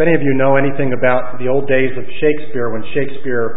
any of you know anything about the old days of Shakespeare, when Shakespeare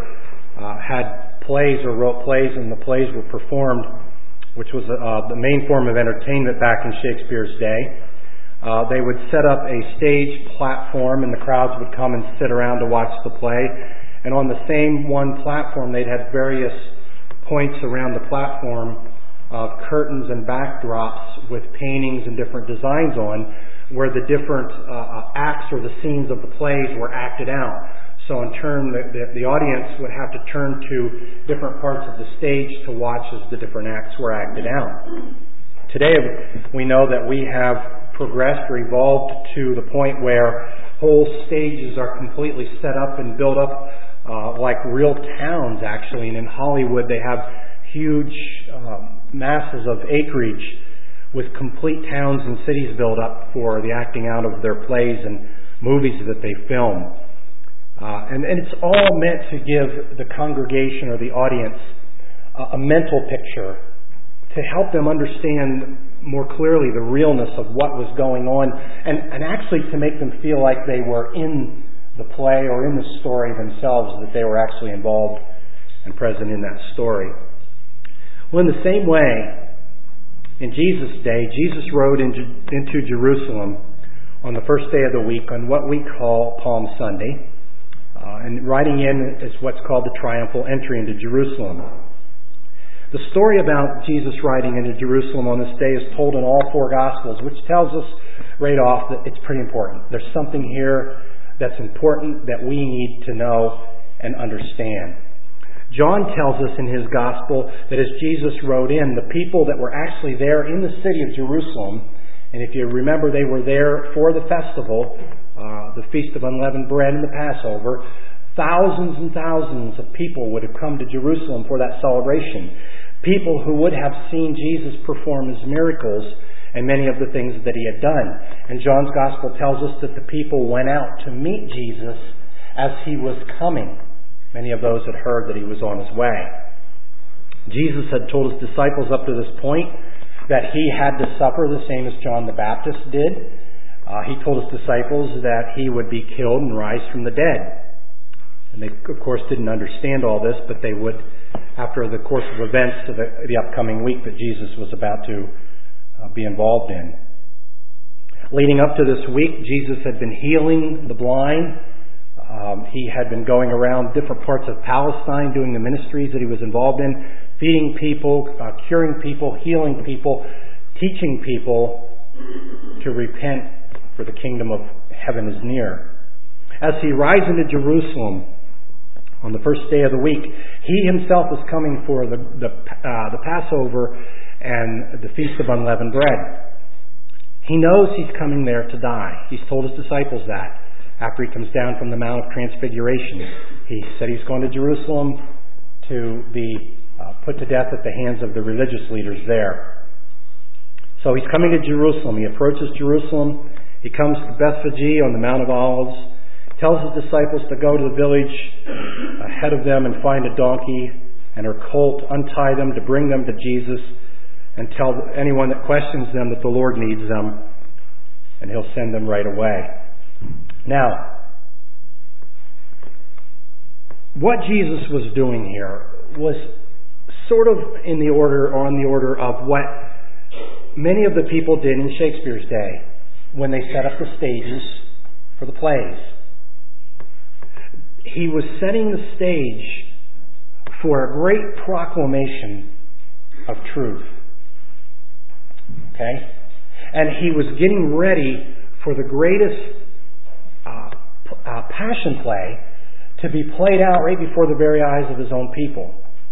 had plays or wrote plays and the plays were performed, which was the main form of entertainment back in Shakespeare's day, they would set up a stage platform and the crowds would come and sit around to watch the play. And on the same one platform, they'd have various points around the platform of curtains and backdrops with paintings and different designs on, where the different acts or the scenes of the plays were acted out. So in turn, the audience would have to turn to different parts of the stage to watch as the different acts were acted out. Today, we know that we have progressed or evolved to the point where whole stages are completely set up and built up like real towns, actually. And in Hollywood, they have huge masses of acreage with complete towns and cities built up for the acting out of their plays and movies that they film. And it's all meant to give the congregation or the audience a mental picture to help them understand more clearly the realness of what was going on and actually to make them feel like they were in the play or in the story themselves, that they were actually involved and present in that story. Well, in the same way, in Jesus' day, Jesus rode into Jerusalem on the first day of the week on what we call Palm Sunday. And riding in is what's called the triumphal entry into Jerusalem. The story about Jesus riding into Jerusalem on this day is told in all four Gospels, which tells us right off that it's pretty important. There's something here that's important that we need to know and understand. John tells us in his Gospel that as Jesus rode in, the people that were actually there in the city of Jerusalem, and if you remember, they were there for the festival, the Feast of Unleavened Bread and the Passover. Thousands and thousands of people would have come to Jerusalem for that celebration. People who would have seen Jesus perform his miracles and many of the things that he had done. And John's Gospel tells us that the people went out to meet Jesus as he was coming. Many of those had heard that he was on his way. Jesus had told his disciples up to this point that he had to suffer the same as John the Baptist did. He told his disciples that he would be killed and rise from the dead. And they, of course, didn't understand all this, but they would after the course of events of the upcoming week that Jesus was about to be involved in. Leading up to this week, Jesus had been healing the blind. He had been going around different parts of Palestine doing the ministries that he was involved in, feeding people, curing people, healing people, teaching people to repent, for the kingdom of heaven is near. As he rides into Jerusalem on the first day of the week, he himself is coming for the Passover and the Feast of Unleavened Bread. He knows he's coming there to die. He's told his disciples that after he comes down from the Mount of Transfiguration. He said he's going to Jerusalem to be put to death at the hands of the religious leaders there. So he's coming to Jerusalem. He approaches Jerusalem. He comes to Bethphage on the Mount of Olives, tells his disciples to go to the village ahead of them and find a donkey and her colt, untie them to bring them to Jesus, and tell anyone that questions them that the Lord needs them, and he'll send them right away. Now, what Jesus was doing here was sort of on the order of what many of the people did in Shakespeare's day when they set up the stages for the plays. He was setting the stage for a great proclamation of truth. Okay? And he was getting ready for the greatest passion play to be played out right before the very eyes of his own people.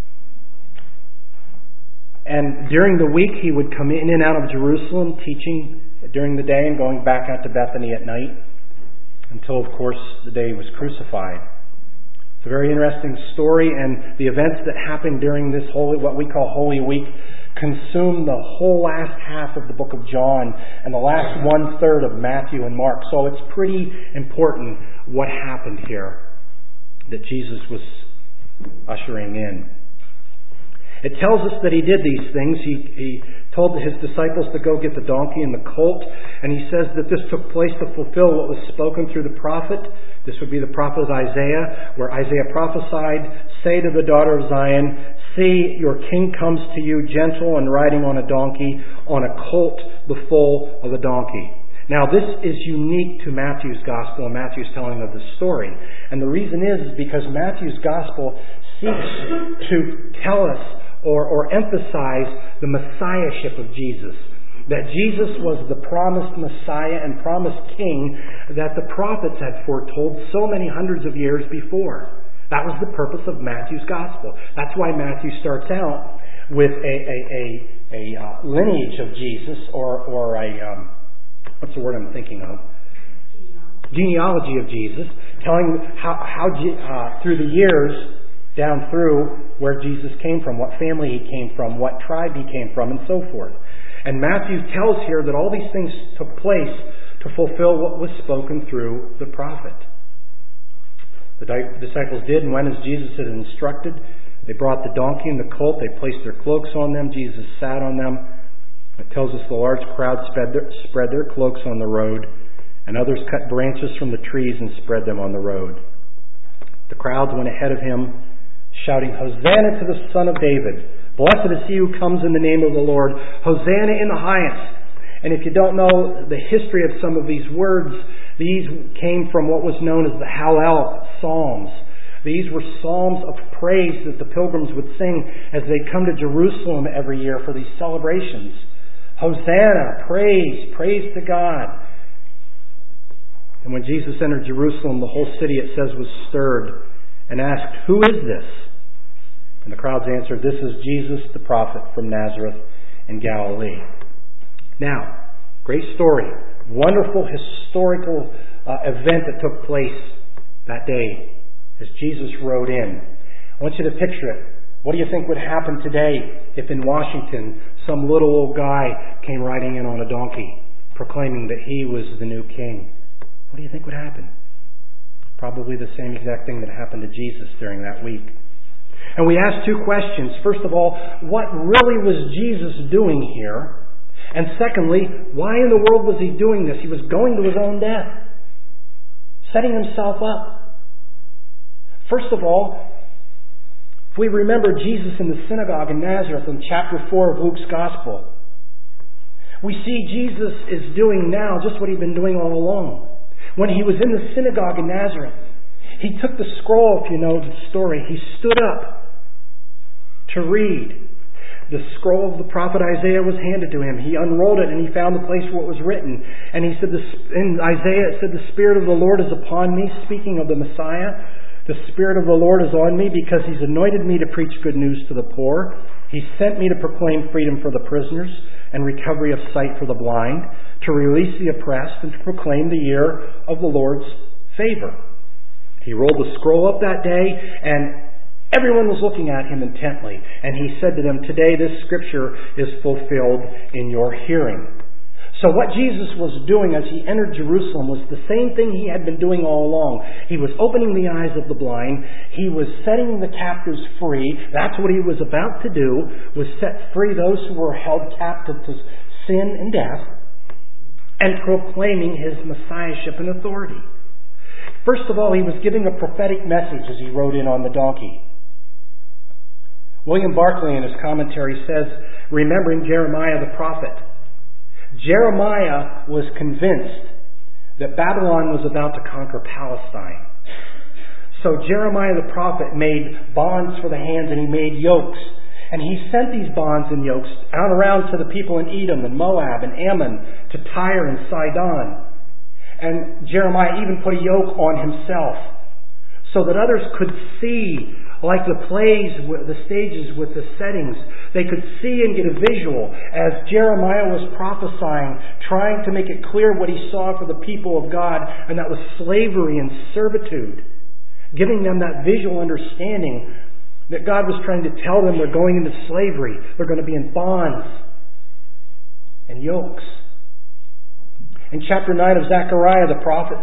And during the week, he would come in and out of Jerusalem teaching during the day and going back out to Bethany at night until, of course, the day he was crucified. It's a very interesting story, and the events that happened during this what we call Holy Week consumed the whole last half of the book of John and the last 1/3 of Matthew and Mark. So it's pretty important what happened here that Jesus was ushering in. It tells us that he did these things. He told his disciples to go get the donkey and the colt, And he says that this took place to fulfill what was spoken through the prophet. This would be the prophet Isaiah, where Isaiah prophesied, "Say to the daughter of Zion, see, your king comes to you gentle and riding on a donkey, on a colt, the foal of a donkey." Now this is unique to Matthew's gospel, and Matthew's telling of the story. And the reason is because Matthew's gospel seeks to tell us or emphasize the messiahship of Jesus. That Jesus was the promised Messiah and promised King that the prophets had foretold so many hundreds of years before. That was the purpose of Matthew's gospel. That's why Matthew starts out with a lineage of Jesus, or a what's the word I'm thinking of? Genealogy of Jesus, telling how through the years down through where Jesus came from, what family he came from, what tribe he came from, and so forth. And Matthew tells here that all these things took place to fulfill what was spoken through the prophet. The disciples did and went as Jesus had instructed. They brought the donkey and the colt. They placed their cloaks on them. Jesus sat on them. It tells us the large crowd spread their cloaks on the road, and others cut branches from the trees and spread them on the road. The crowds went ahead of him, shouting, "Hosanna to the Son of David! Blessed is he who comes in the name of the Lord! Hosanna in the highest!" And if you don't know the history of some of these words, these came from what was known as the Hallel Psalms. These were psalms of praise that the pilgrims would sing as they come to Jerusalem every year for these celebrations. Hosanna, praise to God. And when Jesus entered Jerusalem, the whole city, it says, was stirred and asked, "Who is this?" And the crowds answered, "This is Jesus, the prophet from Nazareth in Galilee." Now, great story. Wonderful historical event that took place that day as Jesus rode in. I want you to picture it. What do you think would happen today if in Washington some little old guy came riding in on a donkey proclaiming that he was the new king? What do you think would happen? Probably the same exact thing that happened to Jesus during that week. And we asked two questions. First of all, what really was Jesus doing here? And secondly, why in the world was he doing this? He was going to his own death, setting himself up. First of all, if we remember Jesus in the synagogue in Nazareth in chapter 4 of Luke's Gospel, we see Jesus is doing now just what he'd been doing all along. When he was in the synagogue in Nazareth, he took the scroll, if you know the story. He stood up to read. The scroll of the prophet Isaiah was handed to him. He unrolled it and he found the place where it was written. And he said, in Isaiah it said, "The Spirit of the Lord is upon me," speaking of the Messiah. "The Spirit of the Lord is on me because he's anointed me to preach good news to the poor. He sent me to proclaim freedom for the prisoners and recovery of sight for the blind, to release the oppressed and to proclaim the year of the Lord's favor." He rolled the scroll up that day and everyone was looking at him intently. And he said to them, "Today this scripture is fulfilled in your hearing." So what Jesus was doing as he entered Jerusalem was the same thing he had been doing all along. He was opening the eyes of the blind. He was setting the captives free. That's what he was about to do, was set free those who were held captive to sin and death, and proclaiming his messiahship and authority. First of all, he was giving a prophetic message as he rode in on the donkey. William Barclay in his commentary says, remembering Jeremiah the prophet, Jeremiah was convinced that Babylon was about to conquer Palestine. So Jeremiah the prophet made bonds for the hands and he made yokes. And he sent these bonds and yokes out around to the people in Edom and Moab and Ammon, to Tyre and Sidon. And Jeremiah even put a yoke on himself so that others could see, like the plays, the stages with the settings, they could see and get a visual as Jeremiah was prophesying, trying to make it clear what he saw for the people of God, and that was slavery and servitude, giving them that visual understanding that God was trying to tell them they're going into slavery, they're going to be in bonds and yokes. In chapter 9 of Zechariah, the prophet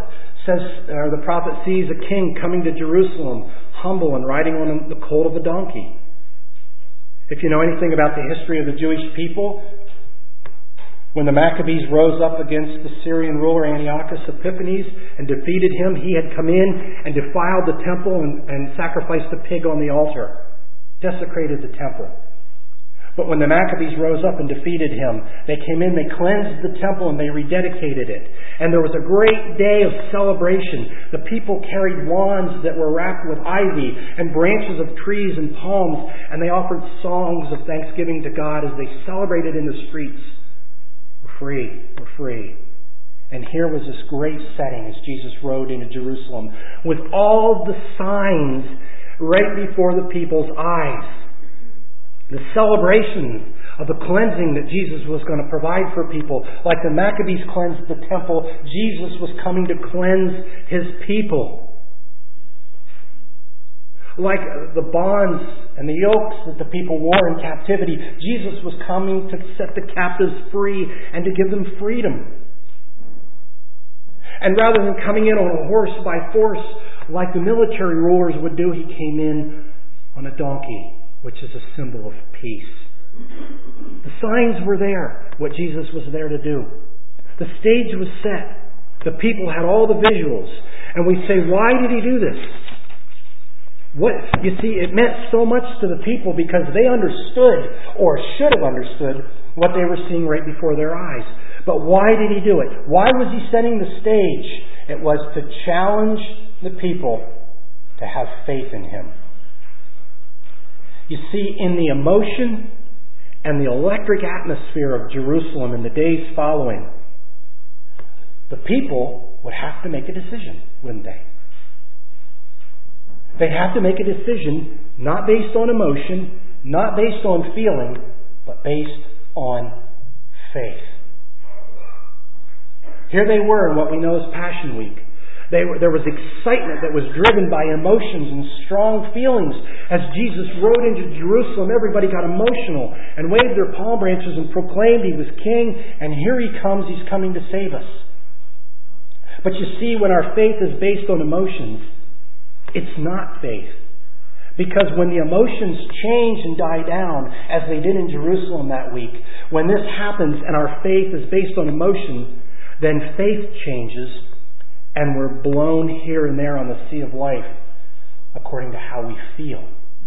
sees a king coming to Jerusalem, humble and riding on the colt of a donkey. If you know anything about the history of the Jewish people, When the Maccabees rose up against the Syrian ruler Antiochus Epiphanes and defeated him, he had come in and defiled the temple and sacrificed a pig on the altar, desecrated the temple. But when the Maccabees rose up and defeated him, they came in, they cleansed the temple, and they rededicated it. And there was a great day of celebration. The people carried wands that were wrapped with ivy and branches of trees and palms, and they offered songs of thanksgiving to God as they celebrated in the streets. We're free. And here was this great setting as Jesus rode into Jerusalem with all the signs right before the people's eyes. The celebration of the cleansing that Jesus was going to provide for people. Like the Maccabees cleansed the temple, Jesus was coming to cleanse His people. Like the bonds and the yokes that the people wore in captivity, Jesus was coming to set the captives free and to give them freedom. And rather than coming in on a horse by force like the military rulers would do, He came in on a donkey, which is a symbol of peace. The signs were there, what Jesus was there to do. The stage was set. The people had all the visuals. And we say, why did He do this? You see, it meant so much to the people because they understood, or should have understood, what they were seeing right before their eyes. But why did He do it? Why was He setting the stage? It was to challenge the people to have faith in Him. You see, in the emotion and the electric atmosphere of Jerusalem in the days following, the people would have to make a decision, wouldn't they? They'd have to make a decision not based on emotion, not based on feeling, but based on faith. Here they were in what we know as Passion Week. There was excitement that was driven by emotions and strong feelings. As Jesus rode into Jerusalem, everybody got emotional and waved their palm branches and proclaimed He was King, and here He comes, He's coming to save us. But you see, when our faith is based on emotions, it's not faith. Because when the emotions change and die down, as they did in Jerusalem that week, when this happens and our faith is based on emotion, then faith changes and we're blown here and there on the sea of life according to how we feel.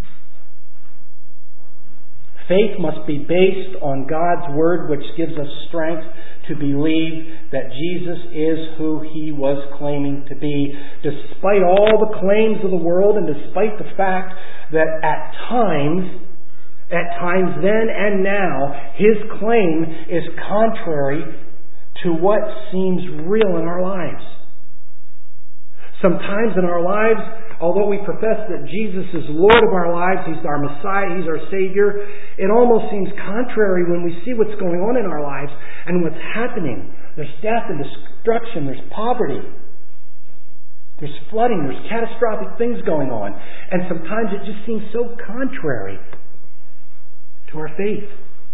Faith must be based on God's Word, which gives us strength to believe that Jesus is who He was claiming to be, despite all the claims of the world and despite the fact that at times then and now, His claim is contrary to what seems real in our lives. Sometimes in our lives, although we profess that Jesus is Lord of our lives, He's our Messiah, He's our Savior, it almost seems contrary when we see what's going on in our lives and what's happening. There's death and destruction, there's poverty, there's flooding, there's catastrophic things going on. And sometimes it just seems so contrary to our faith.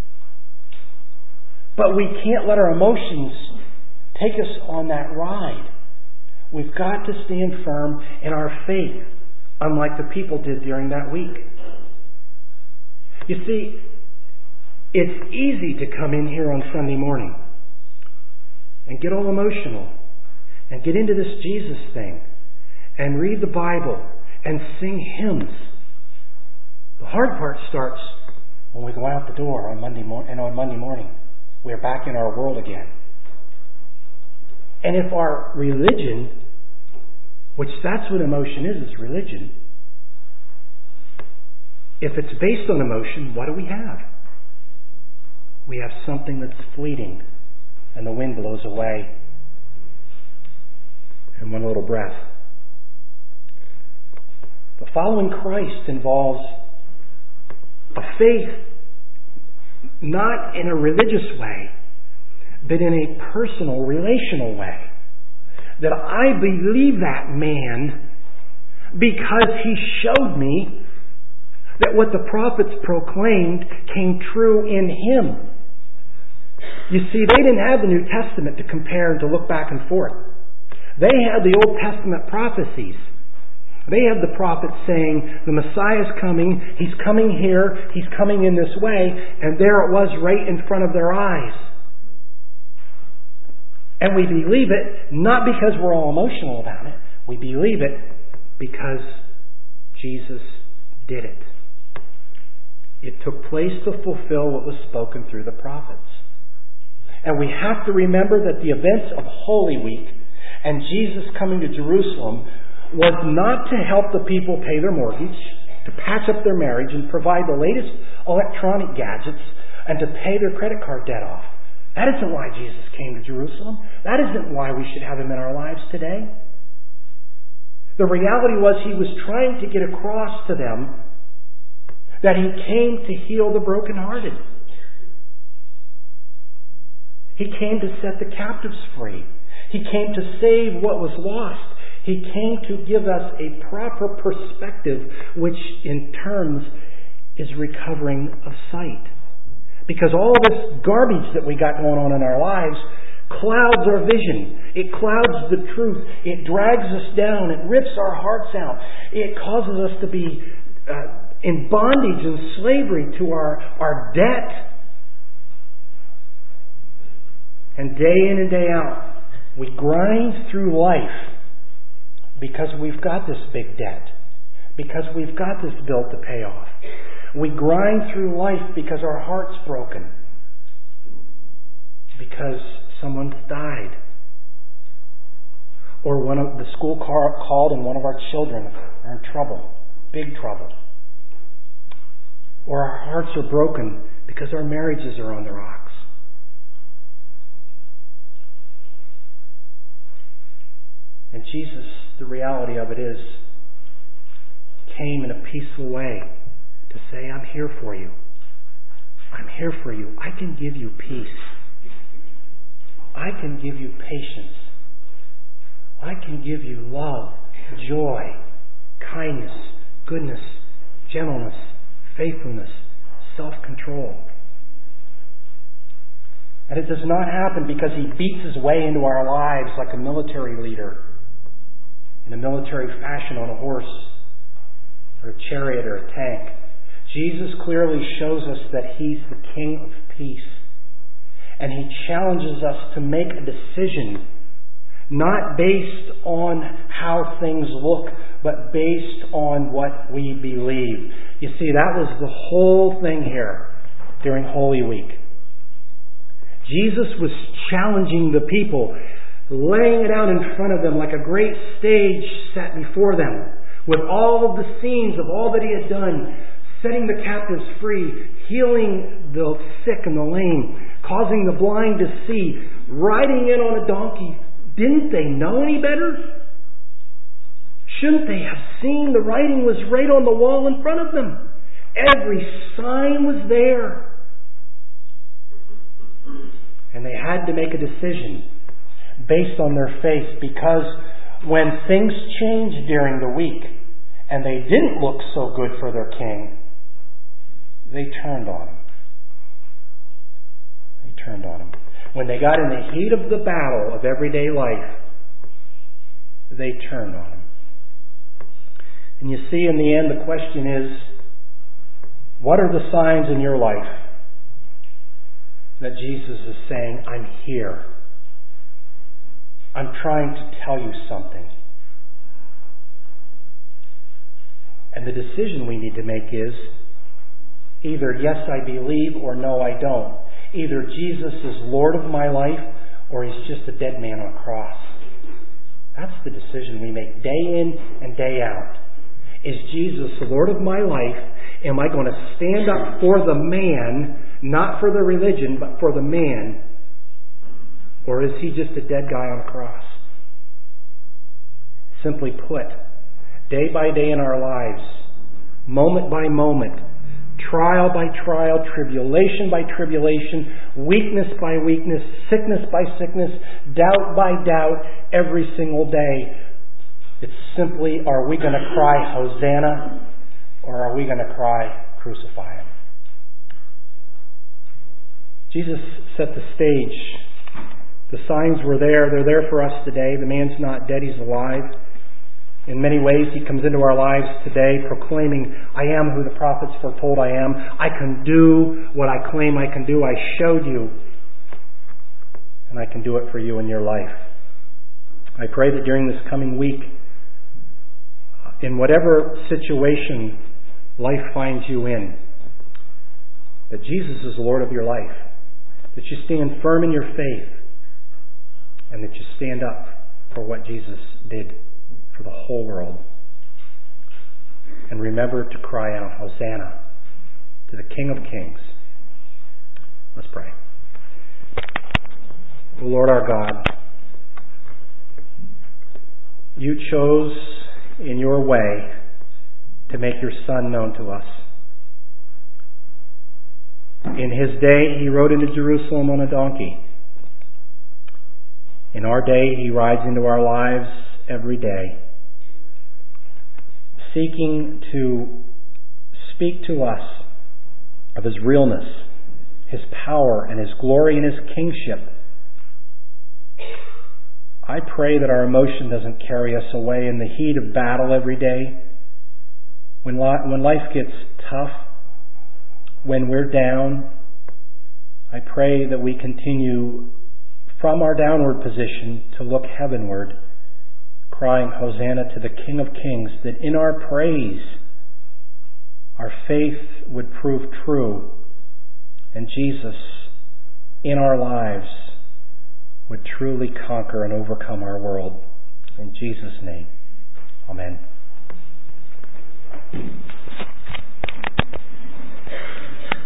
But we can't let our emotions take us on that ride. We've got to stand firm in our faith, unlike the people did during that week. You see, it's easy to come in here on Sunday morning and get all emotional and get into this Jesus thing and read the Bible and sing hymns. The hard part starts when we go out the door on Monday morning. We're back in our world again. And if our religion, which that's what emotion is, it's religion. If it's based on emotion, what do we have? We have something that's fleeting and the wind blows away in one little breath. But following Christ involves a faith not in a religious way, but in a personal, relational way. That I believe that man because he showed me that what the prophets proclaimed came true in him. You see, they didn't have the New Testament to compare and to look back and forth. They had the Old Testament prophecies. They have the prophets saying, the Messiah is coming, He's coming here, He's coming in this way, and there it was right in front of their eyes. And we believe it not because we're all emotional about it. We believe it because Jesus did it. It took place to fulfill what was spoken through the prophets. And we have to remember that the events of Holy Week and Jesus coming to Jerusalem was not to help the people pay their mortgage, to patch up their marriage and provide the latest electronic gadgets and to pay their credit card debt off. That isn't why Jesus came to Jerusalem. That isn't why we should have Him in our lives today. The reality was He was trying to get across to them that He came to heal the brokenhearted. He came to set the captives free. He came to save what was lost. He came to give us a proper perspective, which in terms is recovering of sight. Because all this garbage that we got going on in our lives clouds our vision. It clouds the truth. It drags us down. It rips our hearts out. It causes us to be in bondage and slavery to our debt. And day in and day out, we grind through life because we've got this big debt. Because we've got this bill to pay off. We grind through life because our heart's broken. Because someone's died. Or one of the school called and one of our children are in trouble. Big trouble. Or our hearts are broken because our marriages are on the rocks. And Jesus, the reality of it is, came in a peaceful way to say, I'm here for you. I'm here for you. I can give you peace. I can give you patience. I can give you love, joy, kindness, goodness, gentleness, faithfulness, self-control. And it does not happen because He beats His way into our lives like a military leader in a military fashion on a horse or a chariot or a tank. Jesus clearly shows us that He's the King of peace. And He challenges us to make a decision, not based on how things look, but based on what we believe. You see, that was the whole thing here during Holy Week. Jesus was challenging the people, laying it out in front of them like a great stage set before them, with all of the scenes of all that He had done, setting the captives free, healing the sick and the lame, causing the blind to see, riding in on a donkey. Didn't they know any better? Shouldn't they have seen the writing was right on the wall in front of them? Every sign was there. And they had to make a decision based on their faith, because when things changed during the week and they didn't look so good for their king, they turned on Him. They turned on Him. When they got in the heat of the battle of everyday life, they turned on Him. And you see, in the end, the question is, what are the signs in your life that Jesus is saying, I'm here. I'm trying to tell you something. And the decision we need to make is either yes, I believe, or no, I don't. Either Jesus is Lord of my life, or He's just a dead man on a cross. That's the decision we make day in and day out. Is Jesus the Lord of my life? Am I going to stand up for the man, not for the religion, but for the man? Or is He just a dead guy on a cross? Simply put, day by day in our lives, moment by moment, trial by trial, tribulation by tribulation, weakness by weakness, sickness by sickness, doubt by doubt, every single day. It's simply, are we going to cry Hosanna, or are we going to cry crucify Him? Jesus set the stage. The signs were there. They're there for us today. The man's not dead. He's alive. In many ways, He comes into our lives today proclaiming, I am who the prophets foretold I am. I can do what I claim I can do. I showed you. and I can do it for you in your life. I pray that during this coming week, in whatever situation life finds you in, that Jesus is Lord of your life, that you stand firm in your faith, and that you stand up for what Jesus did for the whole world. And remember to cry out, Hosanna to the King of Kings. Let's pray. O Lord our God, you chose in your way to make your Son known to us. In his day, he rode into Jerusalem on a donkey. In our day, he rides into our lives every day, seeking to speak to us of his realness, his power, and his glory and his kingship. I pray that our emotion doesn't carry us away in the heat of battle every day. When life gets tough, when we're down, I pray that we continue from our downward position to look heavenward, crying, Hosanna to the King of Kings, that in our praise, our faith would prove true, and Jesus, in our lives, would truly conquer and overcome our world. In Jesus' name, amen.